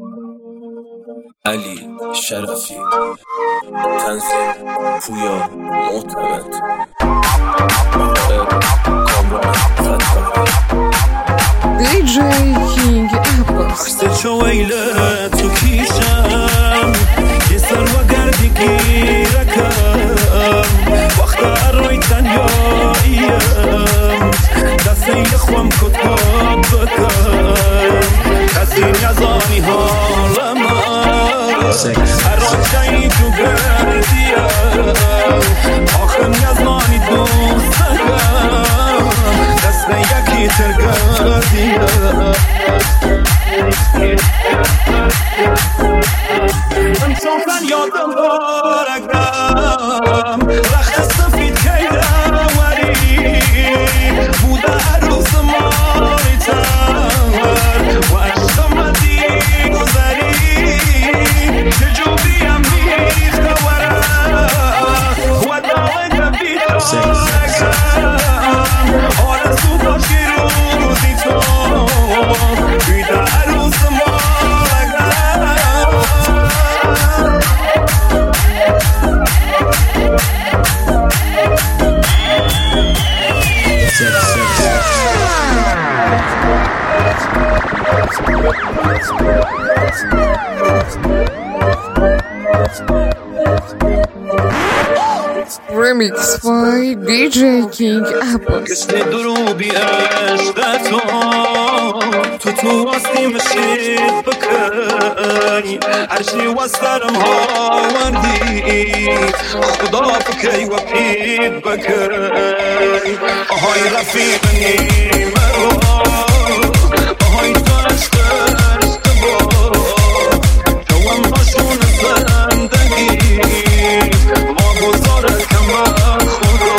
علی شرفی، تنظیم پویا معتمد، کامران فتاحی، DJ King Abbas. خسته ویله تو کیشم یه سر و گردی گیرکم وقت روی تنیاییم دسته یه خوام کتاب بکن کسی نزانی حالم هر راجعی تو گردیم آخر نزانی دوستم دسته یکی ترگردیم من چون یادم بارگم رخت سفید که دوری بوده هر روز ماری تر و عشقم دیگذری چجو بیم بیخته ورم و داغم بیدارگم آرزو داشتی روزی تو بیده هر روز Remix by DJ King Abbas. کشتی دروبی عشق تو واستی مشید بکنی عرشی و سرم هاوردی خدا فکی و پید بکنی آهای رفیقنی مرو آهای ترش با جوام باشون زندگی ما گذاره کمر خدا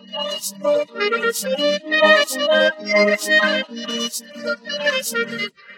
Thank you.